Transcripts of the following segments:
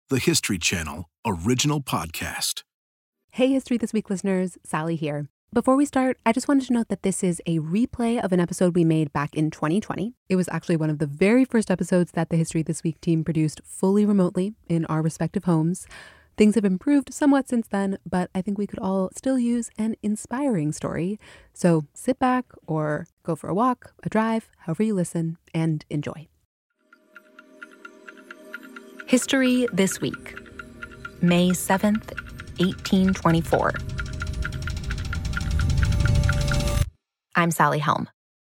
the History Channel original podcast. Hey, History This Week listeners, Sally here. Before we start, I just wanted to note that this is a replay of an episode we made back in 2020. It was actually one of the very first episodes that the History This Week team produced fully remotely in our respective homes. Things have improved somewhat since then, but I think we could all still use an inspiring story. So sit back or go for a walk, a drive, however you listen, and enjoy. History This Week, May 7th, 1824. I'm Sally Helm.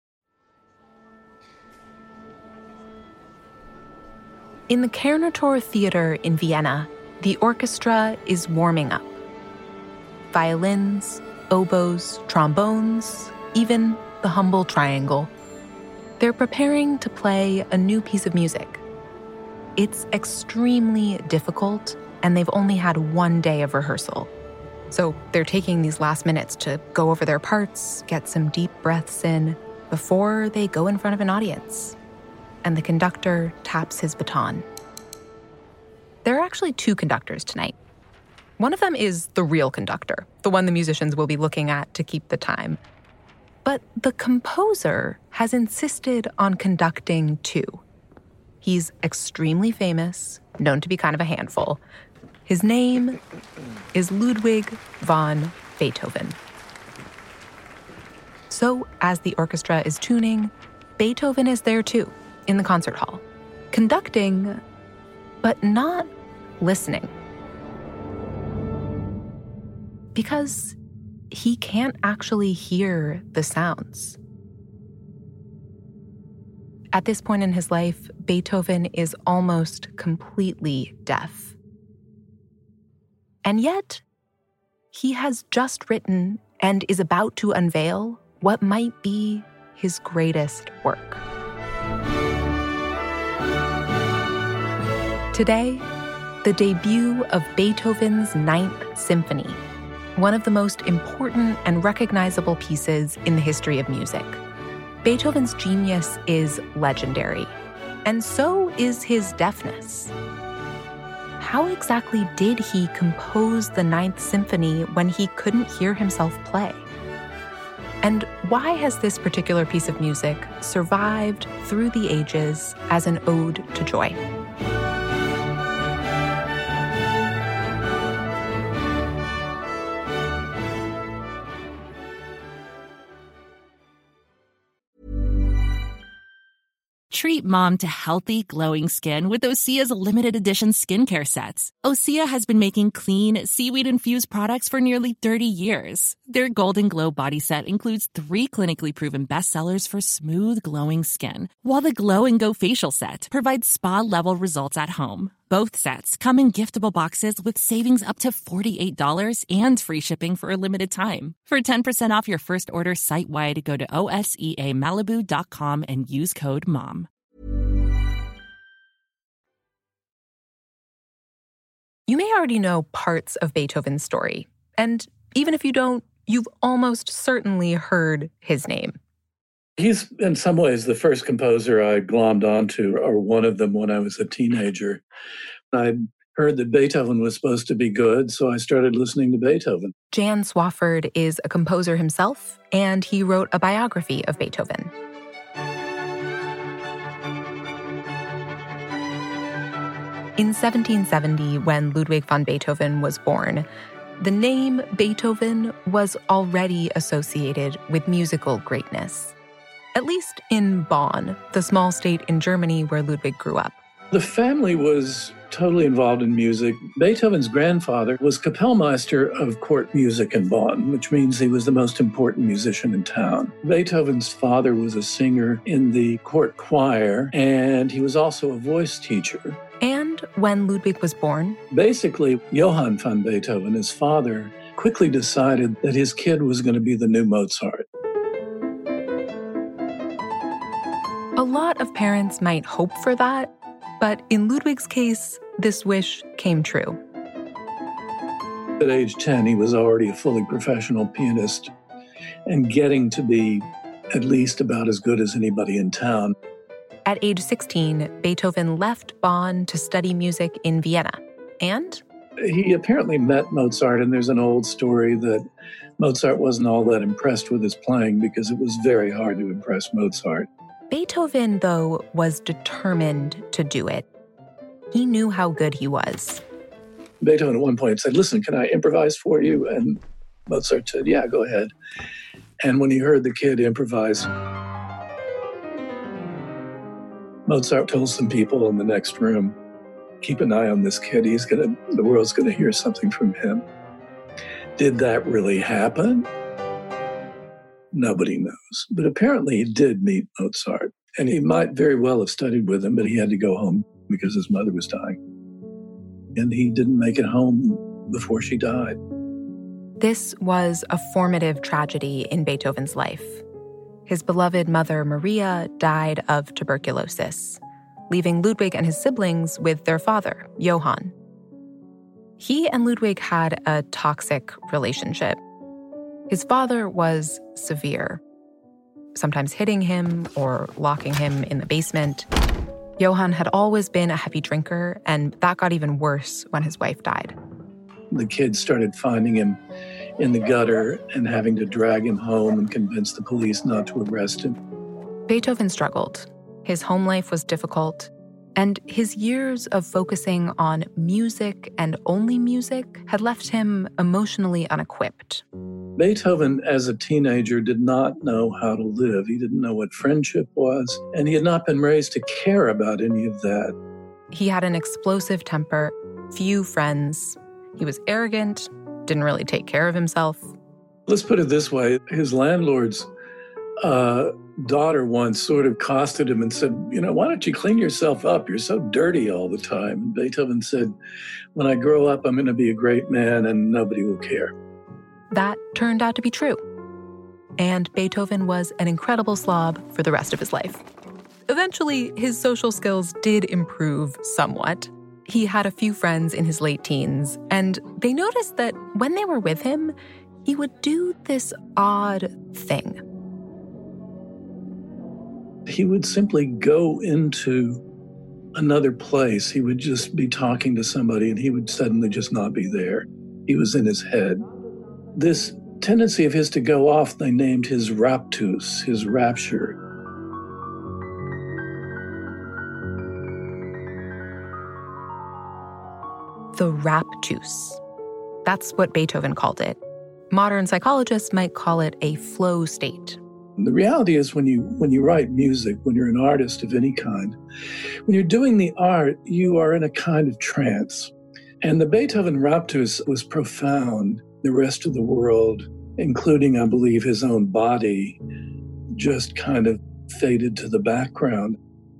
In the Kärntorr Theater in Vienna, the orchestra is warming up. Violins, oboes, trombones, even the humble triangle. They're preparing to play a new piece of music. It's extremely difficult, and they've only had one day of rehearsal. So they're taking these last minutes to go over their parts, get some deep breaths in, before they go in front of an audience. And the conductor taps his baton. There are actually two conductors tonight. One of them is the real conductor, the one the musicians will be looking at to keep the time. But the composer has insisted on conducting too. He's extremely famous, known to be kind of a handful. His name is Ludwig van Beethoven. So, as the orchestra is tuning, Beethoven is there too, in the concert hall, conducting, but not listening. Because he can't actually hear the sounds. At this point in his life, Beethoven is almost completely deaf. And yet, he has just written and is about to unveil what might be his greatest work. Today, the debut of Beethoven's Ninth Symphony, one of the most important and recognizable pieces in the history of music. Beethoven's genius is legendary, and so is his deafness. How exactly did he compose the Ninth Symphony when he couldn't hear himself play? And why has this particular piece of music survived through the ages as an ode to joy? Treat mom to healthy, glowing skin with Osea's limited edition skincare sets. Osea has been making clean, seaweed-infused products for nearly 30 years. Their Golden Glow body set includes 3 clinically proven bestsellers for smooth, glowing skin, while the Glow and Go facial set provides spa-level results at home. Both sets come in giftable boxes with savings up to $48 and free shipping for a limited time. For 10% off your first order site-wide, go to OSEAMalibu.com and use code MOM. You may already know parts of Beethoven's story, and even if you don't, you've almost certainly heard his name. He's, in some ways, the first composer I glommed onto, or one of them when I was a teenager. I heard that Beethoven was supposed to be good, so I started listening to Beethoven. Jan Swafford is a composer himself, and he wrote a biography of Beethoven. In 1770, when Ludwig van Beethoven was born, the name Beethoven was already associated with musical greatness. At least in Bonn, the small state in Germany where Ludwig grew up. The family was totally involved in music. Beethoven's grandfather was Kapellmeister of court music in Bonn, which means he was the most important musician in town. Beethoven's father was a singer in the court choir, and he was also a voice teacher. And when Ludwig was born, basically, Johann van Beethoven, his father, quickly decided that his kid was going to be the new Mozart. A lot of parents might hope for that, but in Ludwig's case, this wish came true. At age 10, he was already a fully professional pianist and getting to be at least about as good as anybody in town. At age 16, Beethoven left Bonn to study music in Vienna. And he apparently met Mozart, and there's an old story that Mozart wasn't all that impressed with his playing because it was very hard to impress Mozart. Beethoven, though, was determined to do it. He knew how good he was. Beethoven at one point said, "Listen, can I improvise for you?" And Mozart said, "Yeah, go ahead." And when he heard the kid improvise, Mozart told some people in the next room, "Keep an eye on this kid. The world's gonna hear something from him." Did that really happen? Nobody knows. But apparently he did meet Mozart. And he might very well have studied with him, but he had to go home because his mother was dying. And he didn't make it home before she died. This was a formative tragedy in Beethoven's life. His beloved mother, Maria, died of tuberculosis, leaving Ludwig and his siblings with their father, Johann. He and Ludwig had a toxic relationship. His father was severe, sometimes hitting him or locking him in the basement. Johann had always been a heavy drinker, and that got even worse when his wife died. The kids started finding him in the gutter and having to drag him home and convince the police not to arrest him. Beethoven struggled. His home life was difficult, and his years of focusing on music and only music had left him emotionally unequipped. Beethoven, as a teenager, did not know how to live. He didn't know what friendship was, and he had not been raised to care about any of that. He had an explosive temper, few friends. He was arrogant, didn't really take care of himself. Let's put it this way. His landlord's daughter once sort of accosted him and said, "Why don't you clean yourself up? You're so dirty all the time." And Beethoven said, "When I grow up, I'm going to be a great man and nobody will care." That turned out to be true. And Beethoven was an incredible slob for the rest of his life. Eventually, his social skills did improve somewhat. He had a few friends in his late teens, and they noticed that when they were with him, he would do this odd thing. He would simply go into another place. He would just be talking to somebody, and he would suddenly just not be there. He was in his head. This tendency of his to go off, they named his raptus, his rapture. The raptus. That's what Beethoven called it. Modern psychologists might call it a flow state. The reality is when you write music, when you're an artist of any kind, when you're doing the art, you are in a kind of trance. And the Beethoven raptus was profound. The rest of the world, including, I believe, his own body, just kind of faded to the background.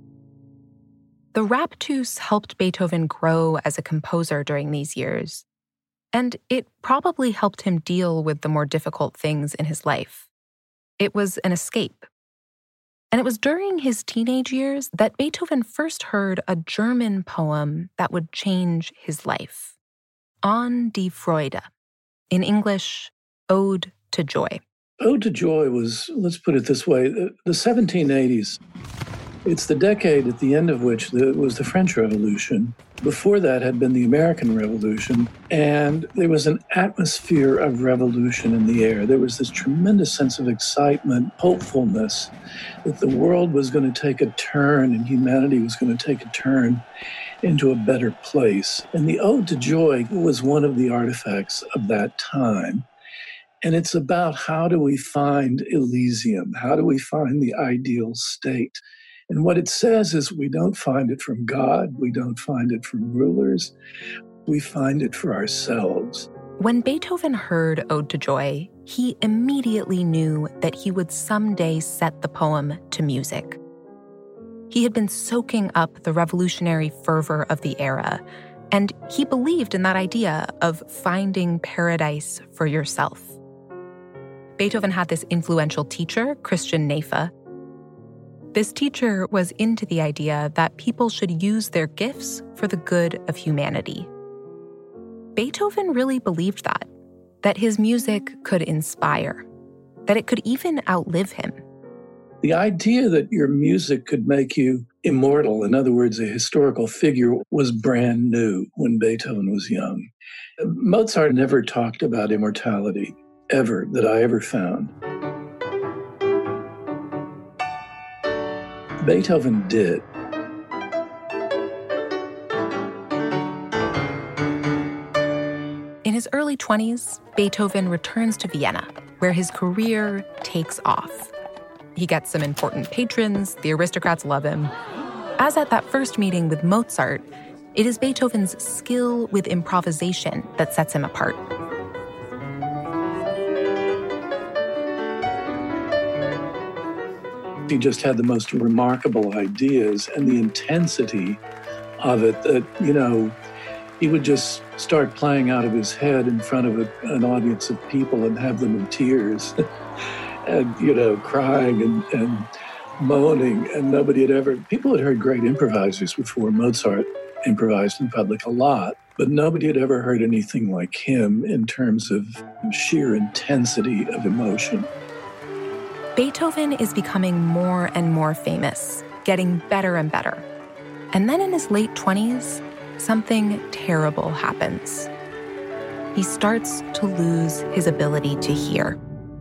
The raptus helped Beethoven grow as a composer during these years, and it probably helped him deal with the more difficult things in his life. It was an escape. And it was during his teenage years that Beethoven first heard a German poem that would change his life. An die Freude. In English, Ode to Joy. Ode to Joy was, let's put it this way, the 1780s. It's the decade at the end of which was the French Revolution. Before that had been the American Revolution, and there was an atmosphere of revolution in the air. There was this tremendous sense of excitement, hopefulness, that the world was going to take a turn and humanity was going to take a turn into a better place. And the Ode to Joy was one of the artifacts of that time. And it's about how do we find Elysium? How do we find the ideal state? And what it says is we don't find it from God, we don't find it from rulers, we find it for ourselves. When Beethoven heard Ode to Joy, he immediately knew that he would someday set the poem to music. He had been soaking up the revolutionary fervor of the era, and he believed in that idea of finding paradise for yourself. Beethoven had this influential teacher, Christian Neff. This teacher was into the idea that people should use their gifts for the good of humanity. Beethoven really believed that his music could inspire, that it could even outlive him. The idea that your music could make you immortal. In other words, a historical figure was brand new when Beethoven was young. Mozart never talked about immortality, ever, that I ever found. Beethoven did. In his early 20s, Beethoven returns to Vienna, where his career takes off. He gets some important patrons, the aristocrats love him. As at that first meeting with Mozart, it is Beethoven's skill with improvisation that sets him apart. He just had the most remarkable ideas, and the intensity of it that, he would just start playing out of his head in front of an audience of people and have them in tears and, crying and moaning. And people had heard great improvisers before. Mozart improvised in public a lot, but nobody had ever heard anything like him in terms of sheer intensity of emotion. Beethoven is becoming more and more famous, getting better and better. And then in his late 20s, something terrible happens. He starts to lose his ability to hear.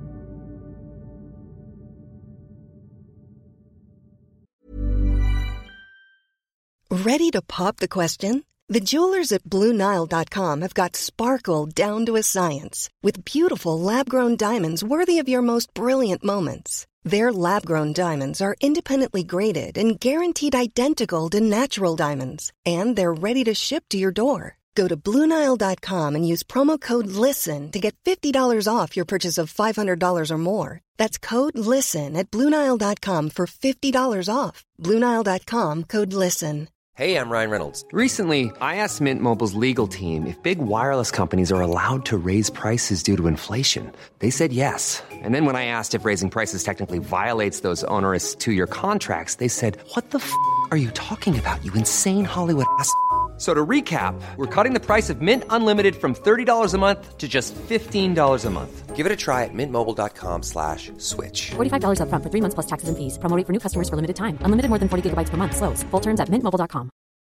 Ready to pop the question? The jewelers at BlueNile.com have got sparkle down to a science with beautiful lab-grown diamonds worthy of your most brilliant moments. Their lab-grown diamonds are independently graded and guaranteed identical to natural diamonds, and they're ready to ship to your door. Go to BlueNile.com and use promo code LISTEN to get $50 off your purchase of $500 or more. That's code LISTEN at BlueNile.com for $50 off. BlueNile.com, code LISTEN. Hey, I'm Ryan Reynolds. Recently, I asked Mint Mobile's legal team if big wireless companies are allowed to raise prices due to inflation. They said yes. And then when I asked if raising prices technically violates those onerous 2-year contracts, they said, "What the f*** are you talking about, you insane Hollywood ass?" So to recap, we're cutting the price of Mint Unlimited from $30 a month to just $15 a month. Give it a try at mintmobile.com/switch. $45 up front for 3 months plus taxes and fees. Promo rate for new customers for limited time. Unlimited more than 40 gigabytes per month. Slows full terms at mintmobile.com.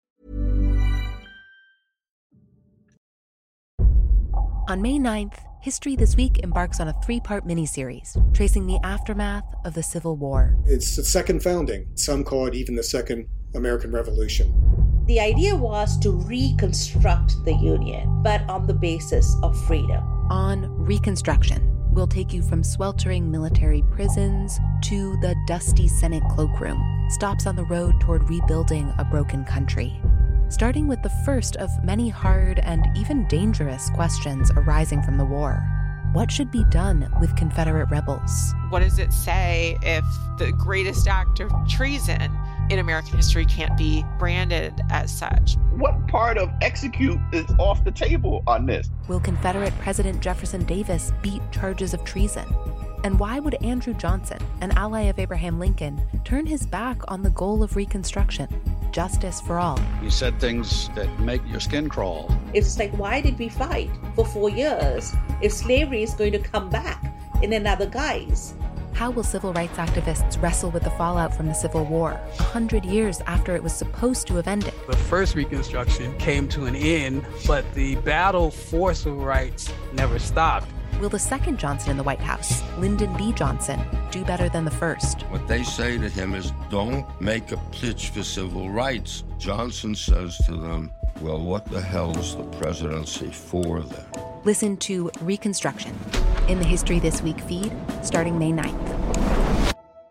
On May 9th, History This Week embarks on a 3-part miniseries tracing the aftermath of the Civil War. It's the second founding. Some call it even the second American Revolution. The idea was to reconstruct the Union, but on the basis of freedom. On Reconstruction, we'll take you from sweltering military prisons to the dusty Senate cloakroom, stops on the road toward rebuilding a broken country. Starting with the first of many hard and even dangerous questions arising from the war. What should be done with Confederate rebels? What does it say if the greatest act of treason in American history can't be branded as such? What part of execute is off the table on this? Will Confederate President Jefferson Davis beat charges of treason? And why would Andrew Johnson, an ally of Abraham Lincoln, turn his back on the goal of Reconstruction, justice for all? You said things that make your skin crawl. It's like, why did we fight for 4 years if slavery is going to come back in another guise? How will civil rights activists wrestle with the fallout from the Civil War, 100 years after it was supposed to have ended? The first Reconstruction came to an end, but the battle for civil rights never stopped. Will the second Johnson in the White House, Lyndon B. Johnson, do better than the first? What they say to him is, don't make a pitch for civil rights. Johnson says to them, well, what the hell is the presidency for then? Listen to Reconstruction in the History This Week feed, starting May 9th.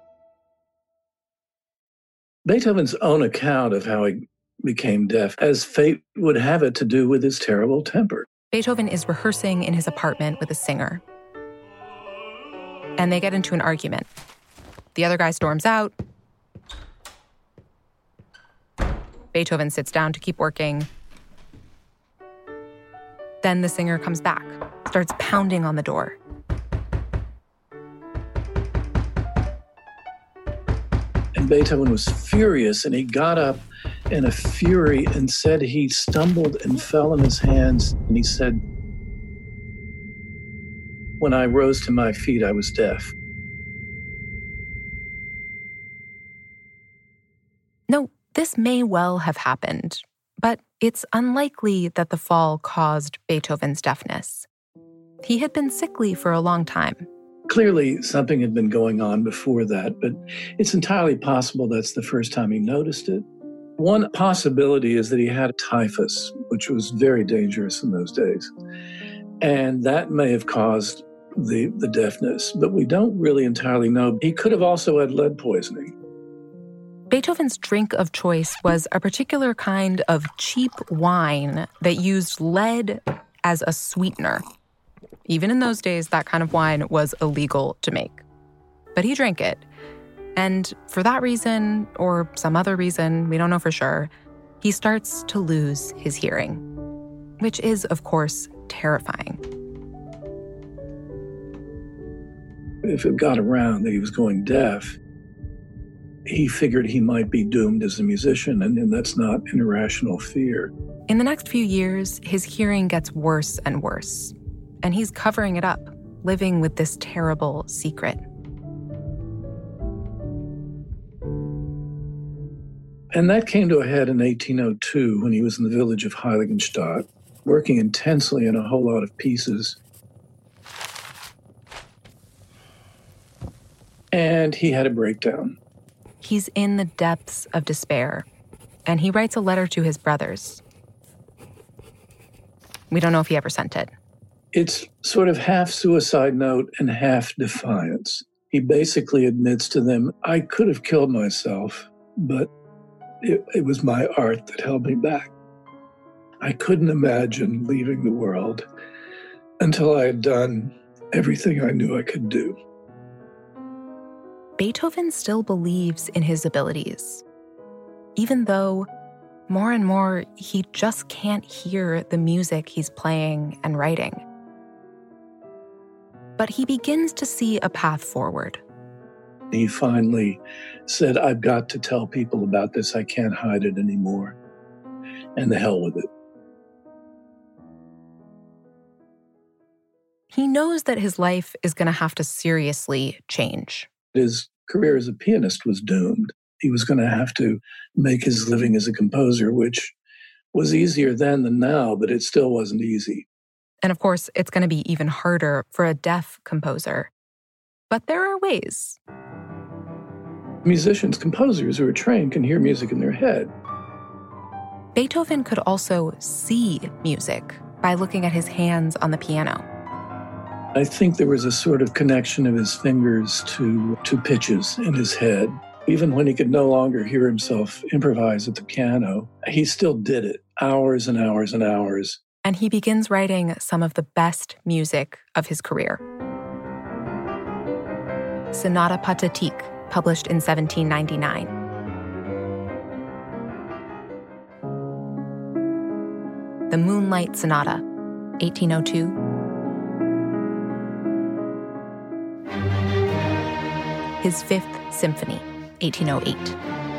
Beethoven's own account of how he became deaf, as fate would have it, to do with his terrible temper. Beethoven is rehearsing in his apartment with a singer, and they get into an argument. The other guy storms out. Beethoven sits down to keep working. Then the singer comes back, starts pounding on the door. And Beethoven was furious, and he got up in a fury and said he stumbled and fell on his hands. And he said, when I rose to my feet, I was deaf. No, This may well have happened, but it's unlikely that the fall caused Beethoven's deafness. He had been sickly for a long time. Clearly, something had been going on before that, but it's entirely possible that's the first time he noticed it. One possibility is that he had typhus, which was very dangerous in those days. And that may have caused the deafness, but we don't really entirely know. He could have also had lead poisoning. Beethoven's drink of choice was a particular kind of cheap wine that used lead as a sweetener. Even in those days, that kind of wine was illegal to make. But he drank it. And for that reason, or some other reason, we don't know for sure, he starts to lose his hearing, which is, of course, terrifying. If it got around that he was going deaf, he figured he might be doomed as a musician, and that's not an irrational fear. In the next few years, his hearing gets worse and worse, and he's covering it up, living with this terrible secret. And that came to a head in 1802 when he was in the village of Heiligenstadt, working intensely on a whole lot of pieces. And he had a breakdown. He's in the depths of despair, and he writes a letter to his brothers. We don't know if he ever sent it. It's sort of half suicide note and half defiance. He basically admits to them, I could have killed myself, but it was my art that held me back. I couldn't imagine leaving the world until I had done everything I knew I could do. Beethoven still believes in his abilities, even though more and more he just can't hear the music he's playing and writing. But he begins to see a path forward. He finally said, I've got to tell people about this. I can't hide it anymore. And the hell with it. He knows that his life is going to have to seriously change. His career as a pianist was doomed. He was going to have to make his living as a composer, which was easier then than now, but it still wasn't easy. And of course, it's going to be even harder for a deaf composer. But there are ways. Musicians, composers who are trained can hear music in their head. Beethoven could also see music by looking at his hands on the piano. I think there was a sort of connection of his fingers to pitches in his head. Even when he could no longer hear himself improvise at the piano, he still did it hours and hours and hours. And he begins writing some of the best music of his career. Sonata Pathétique, published in 1799. The Moonlight Sonata, 1802. His Fifth Symphony, 1808.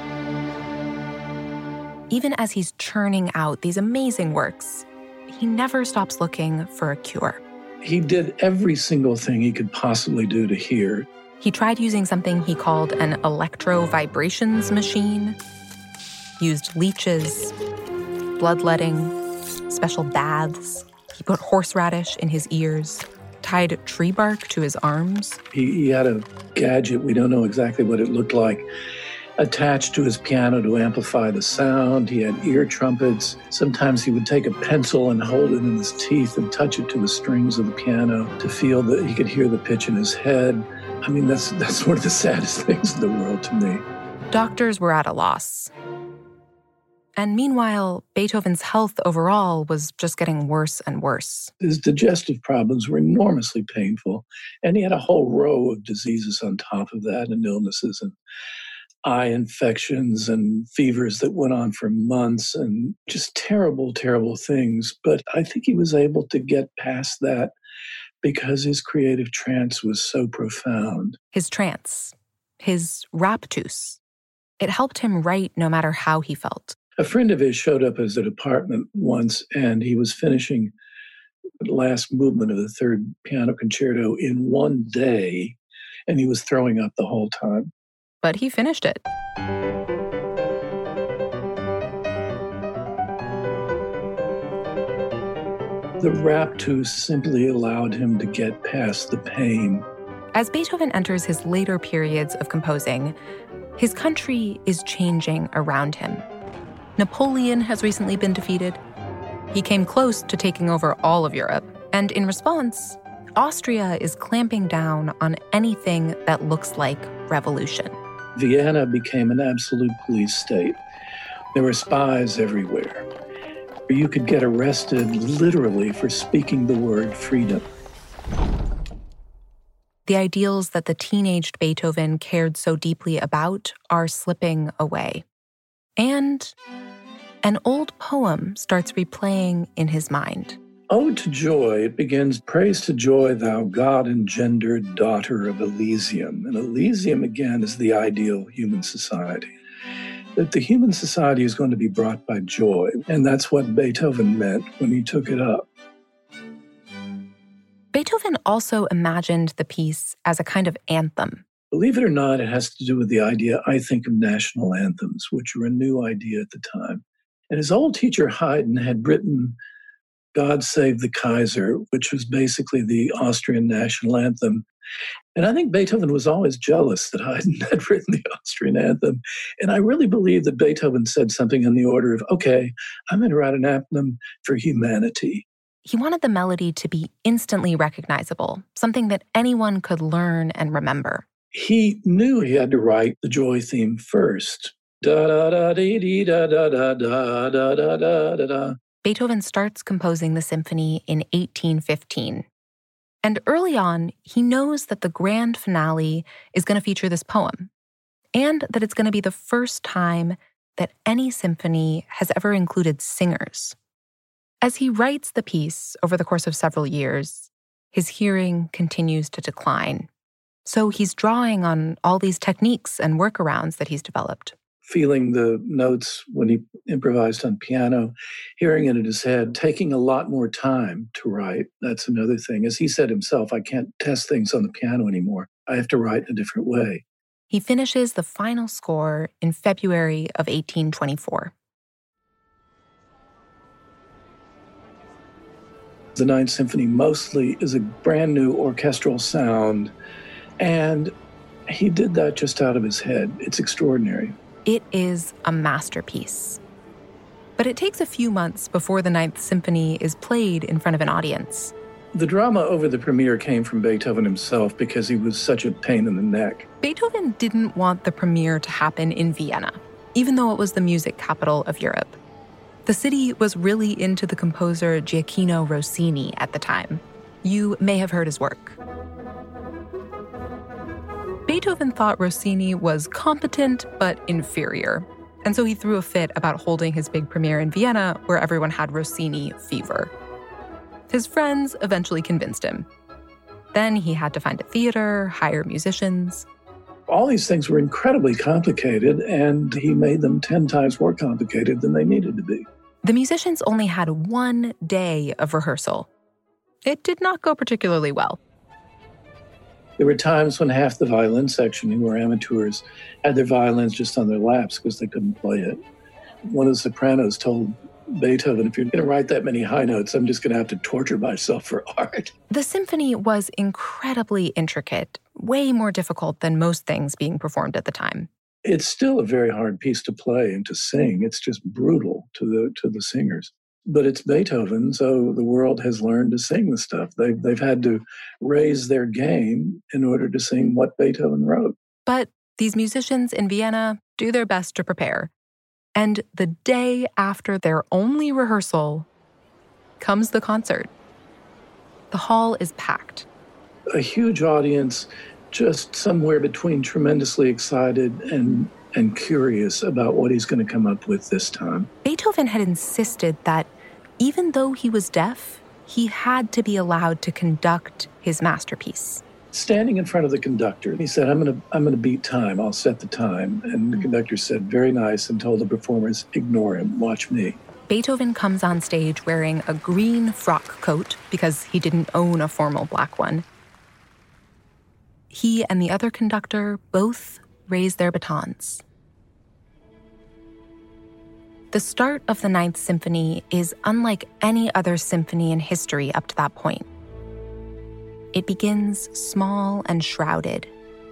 Even as he's churning out these amazing works, he never stops looking for a cure. He did every single thing he could possibly do to hear. He tried using something he called an electro-vibrations machine, used leeches, bloodletting, special baths. He put horseradish in his ears, tied tree bark to his arms. He had a gadget, we don't know exactly what it looked like, attached to his piano to amplify the sound. He had ear trumpets. Sometimes he would take a pencil and hold it in his teeth and touch it to the strings of the piano to feel that he could hear the pitch in his head. I mean, that's one of the saddest things in the world to me. Doctors were at a loss. And meanwhile, Beethoven's health overall was just getting worse and worse. His digestive problems were enormously painful, and he had a whole row of diseases on top of that, and illnesses and eye infections and fevers that went on for months, and just terrible, terrible things. But I think he was able to get past that because his creative trance was so profound. His trance, his raptus, it helped him write no matter how he felt. A friend of his showed up at his apartment once, and he was finishing the last movement of the third piano concerto in one day, and he was throwing up the whole time. But he finished it. The raptus simply allowed him to get past the pain. As Beethoven enters his later periods of composing, his country is changing around him. Napoleon has recently been defeated. He came close to taking over all of Europe, and in response, Austria is clamping down on anything that looks like revolution. Vienna became an absolute police state. There were spies everywhere. You could get arrested literally for speaking the word freedom. The ideals that the teenaged Beethoven cared so deeply about are slipping away. And an old poem starts replaying in his mind. Ode to Joy, it begins, "Praise to joy, thou God-engendered daughter of Elysium." And Elysium, again, is the ideal human society. That the human society is going to be brought by joy. And that's what Beethoven meant when he took it up. Beethoven also imagined the piece as a kind of anthem. Believe it or not, it has to do with the idea, I think, of national anthems, which were a new idea at the time. And his old teacher, Haydn, had written God Save the Kaiser, which was basically the Austrian national anthem. And I think Beethoven was always jealous that Haydn had written the Austrian anthem. And I really believe that Beethoven said something in the order of, okay, I'm going to write an anthem for humanity. He wanted the melody to be instantly recognizable, something that anyone could learn and remember. He knew he had to write the joy theme first. Da-da-da-dee-dee-da-da-da-da-da-da-da-da. Beethoven starts composing the symphony in 1815. And early on, he knows that the grand finale is going to feature this poem, and that it's going to be the first time that any symphony has ever included singers. As he writes the piece over the course of several years, his hearing continues to decline. So he's drawing on all these techniques and workarounds that he's developed. Feeling the notes when he improvised on piano, hearing it in his head, taking a lot more time to write. That's another thing. As he said himself, I can't test things on the piano anymore. I have to write in a different way. He finishes the final score in February of 1824. The Ninth Symphony mostly is a brand new orchestral sound, and he did that just out of his head. It's extraordinary. It is a masterpiece. But it takes a few months before the Ninth Symphony is played in front of an audience. The drama over the premiere came from Beethoven himself because he was such a pain in the neck. Beethoven didn't want the premiere to happen in Vienna, even though it was the music capital of Europe. The city was really into the composer Gioacchino Rossini at the time. You may have heard his work. Beethoven thought Rossini was competent but inferior, and so he threw a fit about holding his big premiere in Vienna where everyone had Rossini fever. His friends eventually convinced him. Then he had to find a theater, hire musicians. All these things were incredibly complicated, and he made them 10 times more complicated than they needed to be. The musicians only had 1 day of rehearsal. It did not go particularly well. There were times when half the violin section, who were amateurs, had their violins just on their laps because they couldn't play it. One of the sopranos told Beethoven, if you're going to write that many high notes, I'm just going to have to torture myself for art. The symphony was incredibly intricate, way more difficult than most things being performed at the time. It's still a very hard piece to play and to sing. It's just brutal to the singers. But it's Beethoven, so the world has learned to sing the stuff. They've had to raise their game in order to sing what Beethoven wrote. But these musicians in Vienna do their best to prepare. And the day after their only rehearsal comes the concert. The hall is packed. A huge audience, just somewhere between tremendously excited and curious about what he's going to come up with this time. Beethoven had insisted that even though he was deaf, he had to be allowed to conduct his masterpiece. Standing in front of the conductor, he said, I'm going to beat time. I'll set the time. And the conductor said, very nice, and told the performers, ignore him, watch me. Beethoven comes on stage wearing a green frock coat because he didn't own a formal black one. He and the other conductor both raise their batons. The start of the Ninth Symphony is unlike any other symphony in history up to that point. It begins small and shrouded.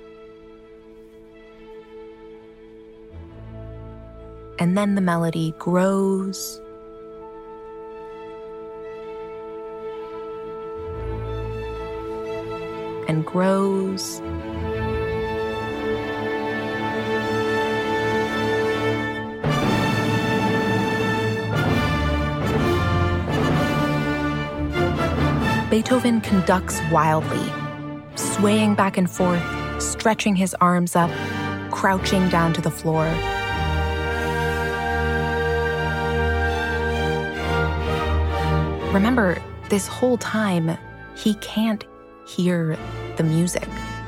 And then the melody grows and grows Beethoven conducts wildly, swaying back and forth, stretching his arms up, crouching down to the floor. Remember, this whole time, he can't hear the music.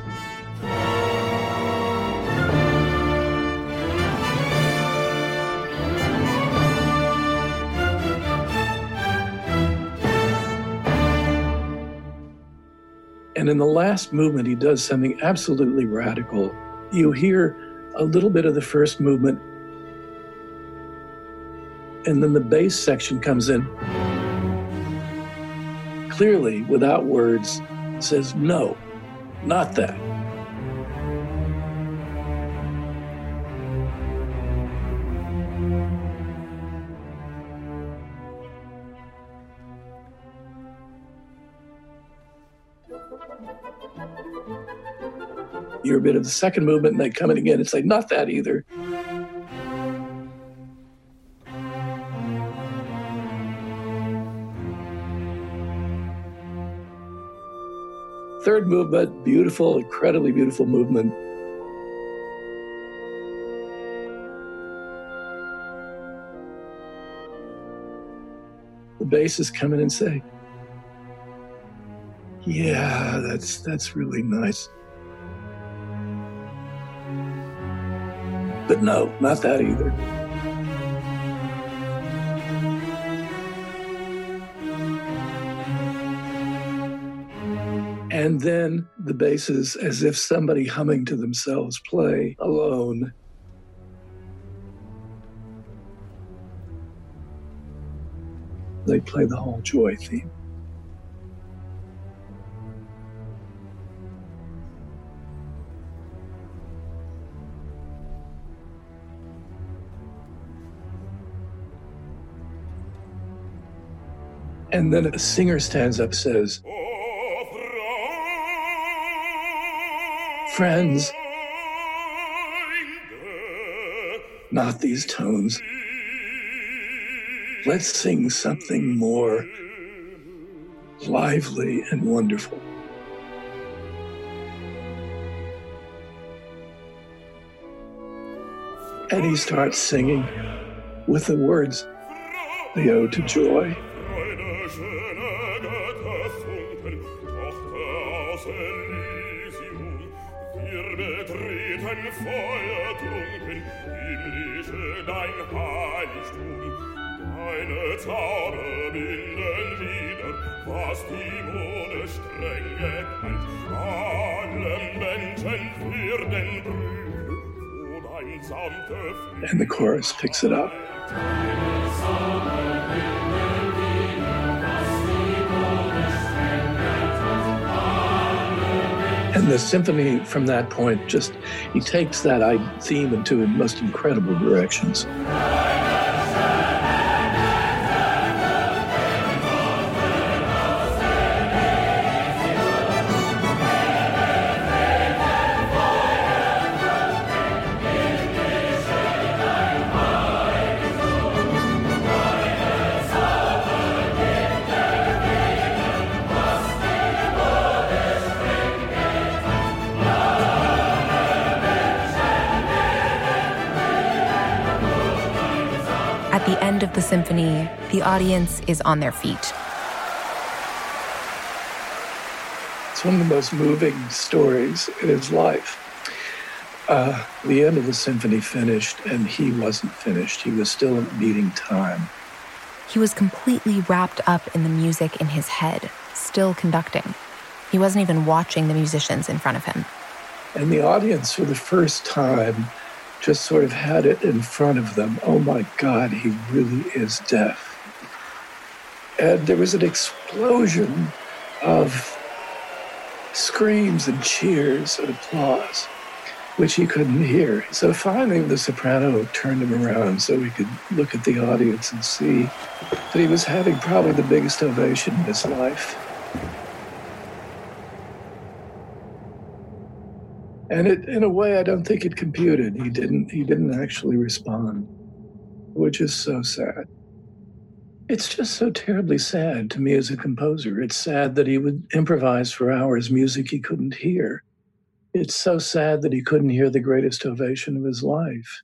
And in the last movement, he does something absolutely radical. You hear a little bit of the first movement, and then the bass section comes in. Clearly, without words, says, no, not that. You're a bit of the second movement, and they come in again. It's like, not that either. Third movement, beautiful, incredibly beautiful movement. The basses come in and say, yeah, that's really nice. But no, not that either. And then the basses, as if somebody humming to themselves, play alone. They play the whole Joy theme. And then a singer stands up and says, friends, not these tones. Let's sing something more lively and wonderful. And he starts singing with the words, the Ode to Joy. And the chorus picks it up. And the symphony from that point he takes that theme into the most incredible directions. At the end of the symphony, the audience is on their feet. It's one of the most moving stories in his life. The end of the symphony finished, and he wasn't finished. He was still beating time. He was completely wrapped up in the music in his head, still conducting. He wasn't even watching the musicians in front of him. And the audience, for the first time, just sort of had it in front of them. Oh my God, he really is deaf. And there was an explosion of screams and cheers and applause, which he couldn't hear. So finally, the soprano turned him around so we could look at the audience and see that he was having probably the biggest ovation in his life. And in a way, I don't think it computed. He didn't actually respond, which is so sad. It's just so terribly sad to me as a composer. It's sad that he would improvise for hours music he couldn't hear. It's so sad that he couldn't hear the greatest ovation of his life.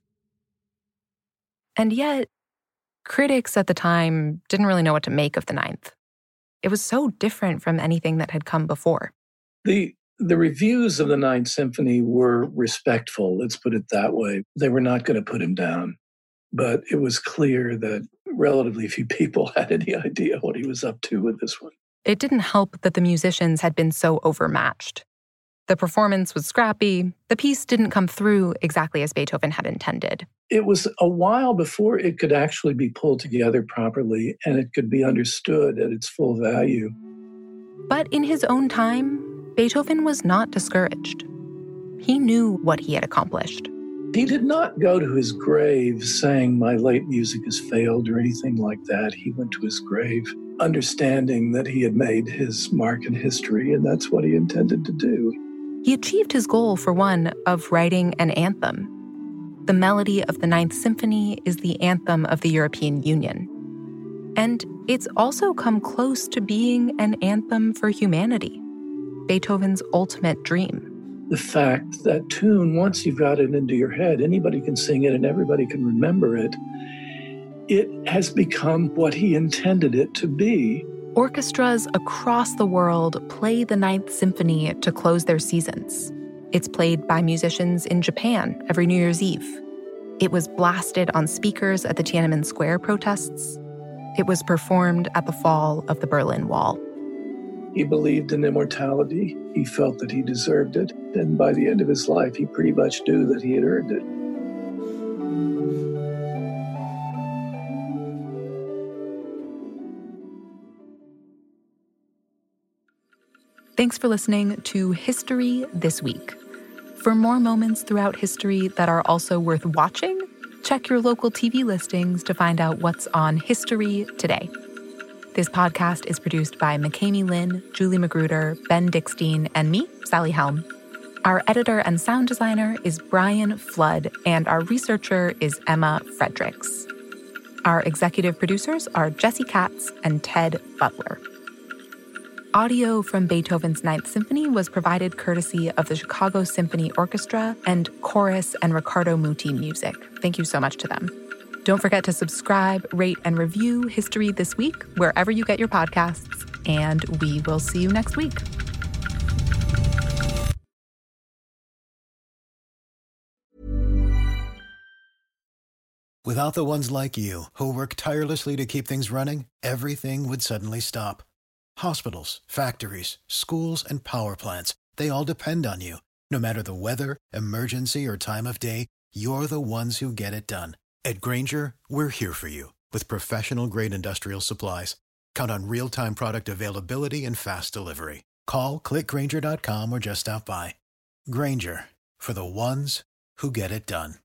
And yet, critics at the time didn't really know what to make of the Ninth. It was so different from anything that had come before. The reviews of the Ninth Symphony were respectful, let's put it that way. They were not going to put him down. But it was clear that relatively few people had any idea what he was up to with this one. It didn't help that the musicians had been so overmatched. The performance was scrappy. The piece didn't come through exactly as Beethoven had intended. It was a while before it could actually be pulled together properly and it could be understood at its full value. But in his own time, Beethoven was not discouraged. He knew what he had accomplished. He did not go to his grave saying, my late music has failed or anything like that. He went to his grave understanding that he had made his mark in history, and that's what he intended to do. He achieved his goal, for one, of writing an anthem. The melody of the Ninth Symphony is the anthem of the European Union. And it's also come close to being an anthem for humanity, Beethoven's ultimate dream. The fact that tune, once you've got it into your head, anybody can sing it and everybody can remember it. It has become what he intended it to be. Orchestras across the world play the Ninth Symphony to close their seasons. It's played by musicians in Japan every New Year's Eve. It was blasted on speakers at the Tiananmen Square protests. It was performed at the fall of the Berlin Wall. He believed in immortality. He felt that he deserved it. And by the end of his life, he pretty much knew that he had earned it. Thanks for listening to History This Week. For more moments throughout history that are also worth watching, check your local TV listings to find out what's on History Today. This podcast is produced by McKamey Lynn, Julie Magruder, Ben Dickstein, and me, Sally Helm. Our editor and sound designer is Brian Flood, and our researcher is Emma Fredericks. Our executive producers are Jesse Katz and Ted Butler. Audio from Beethoven's Ninth Symphony was provided courtesy of the Chicago Symphony Orchestra and Chorus and Riccardo Muti Music. Thank you so much to them. Don't forget to subscribe, rate, and review History This Week wherever you get your podcasts, and we will see you next week. Without the ones like you, who work tirelessly to keep things running, everything would suddenly stop. Hospitals, factories, schools, and power plants, they all depend on you. No matter the weather, emergency, or time of day, you're the ones who get it done. At Grainger, we're here for you with professional-grade industrial supplies. Count on real-time product availability and fast delivery. Call, click Grainger.com, or just stop by. Grainger, for the ones who get it done.